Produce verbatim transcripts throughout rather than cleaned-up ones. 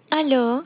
Aló.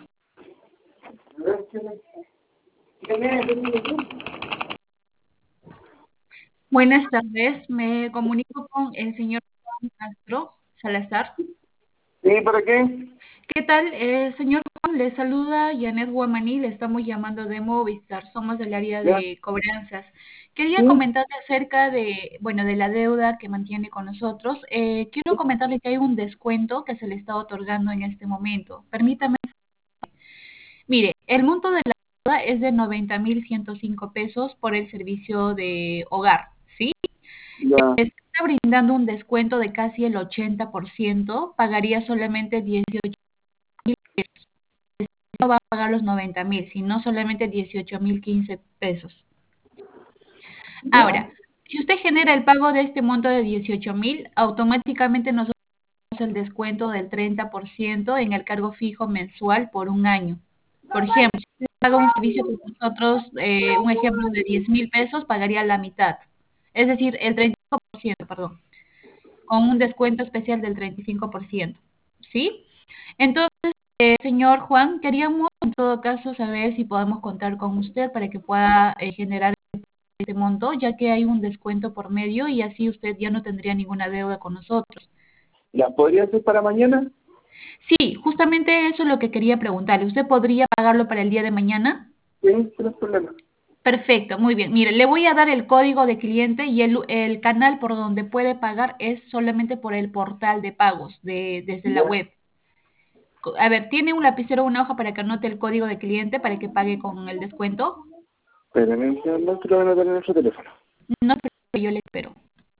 Buenas tardes, me comunico con el señor Juan Castro Salazar. ¿Sí, para qué? ¿Qué tal, eh, señor Juan? Le saluda Janet Guamaní, le estamos llamando de Movistar, somos del área ¿Ya? de cobranzas. Quería ¿Sí? comentarle acerca de, bueno, de la deuda que mantiene con nosotros. Eh, quiero comentarle que hay un descuento que se le está otorgando en este momento. Permítame. Mire, el monto de la deuda es de noventa mil ciento cinco pesos por el servicio de hogar, ¿sí? Ya. Está brindando un descuento de casi el ochenta por ciento, pagaría solamente dieciocho mil pesos. No va a pagar los noventa mil, sino solamente dieciocho mil quince pesos. Ya. Ahora, si usted genera el pago de este monto de dieciocho mil, automáticamente nosotros hacemos el descuento del treinta por ciento en el cargo fijo mensual por un año. Por ejemplo, si usted paga un servicio con nosotros, eh, un ejemplo de diez mil pesos, pagaría la mitad. Es decir, el treinta y cinco por ciento, perdón, con un descuento especial del treinta y cinco por ciento, ¿sí? Entonces, eh, señor Juan, queríamos en todo caso saber si podemos contar con usted para que pueda eh, generar este monto, ya que hay un descuento por medio y así usted ya no tendría ninguna deuda con nosotros. ¿Ya podría ser para mañana? Sí, justamente eso es lo que quería preguntarle. ¿Usted podría pagarlo para el día de mañana? Sí, no hay problema. Perfecto, muy bien. Mire, le voy a dar el código de cliente y el, el canal por donde puede pagar es solamente por el portal de pagos de, desde la Ya. web. A ver, ¿tiene un lapicero o una hoja para que anote el código de cliente para que pague con el descuento? Espérame un segundo, que lo van a tener en nuestro teléfono. No se preocupe, yo le espero.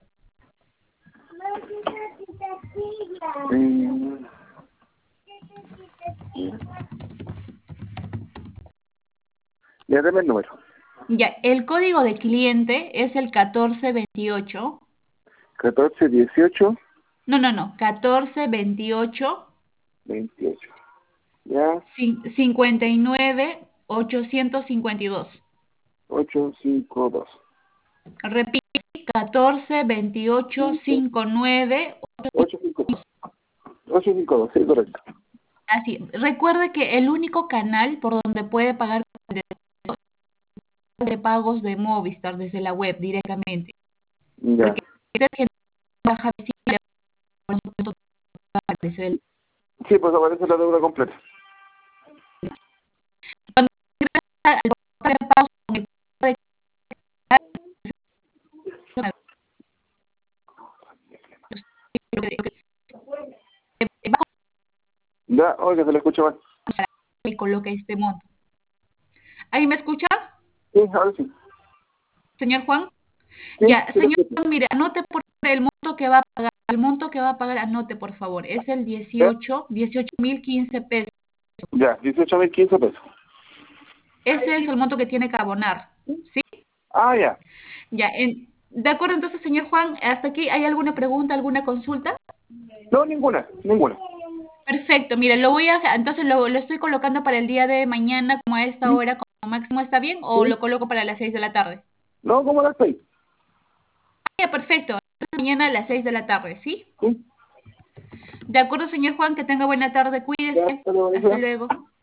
Mm, Ya, dame el número. Ya, el código de cliente es el catorce veintiocho. catorce dieciocho No, no, no, catorce veintiocho veintiocho. Ya. cincuenta y nueve ochocientos cincuenta y dos. ochocientos cincuenta y dos. Repite, catorce veintiocho cincuenta y nueve. ochocientos cincuenta y dos. ochocientos cincuenta y dos, sí, correcto. Así, recuerde que el único canal por donde puede pagar de pagos de Movistar desde la web directamente, Ya. porque usted que baja visible por supuesto, desde el- Sí, pues aparece la deuda completa. cuando ingresa al portal de pagos con el código de bajo Ya, oiga, se le escucha mal. y coloca este monto. ¿Ahí me escucha, Sí, ahora sí. señor Juan? Sí, Ya, sí lo señor escucho. Juan, mire, anote por favor el monto que va a pagar. El monto que va a pagar, anote por favor, es el ¿Ya? dieciocho, dieciocho mil quince pesos. Ya, dieciocho mil quince pesos. Ese es el monto que tiene que abonar, ¿sí? Ah, ya. Ya, en, de acuerdo, entonces, señor Juan, hasta aquí, ¿hay alguna pregunta, alguna consulta? No, ninguna, ninguna. Perfecto, mire, lo voy a, entonces lo, lo estoy colocando para el día de mañana, como a esta Sí, hora, como máximo, ¿está bien? ¿O sí. lo coloco para las seis de la tarde? No, ¿cómo la seis? Ya, perfecto. Entonces, mañana a las seis de la tarde, ¿sí? Sí. De acuerdo, señor Juan, que tenga buena tarde, Ya, cuídese. hasta luego, Hasta Lisa. luego.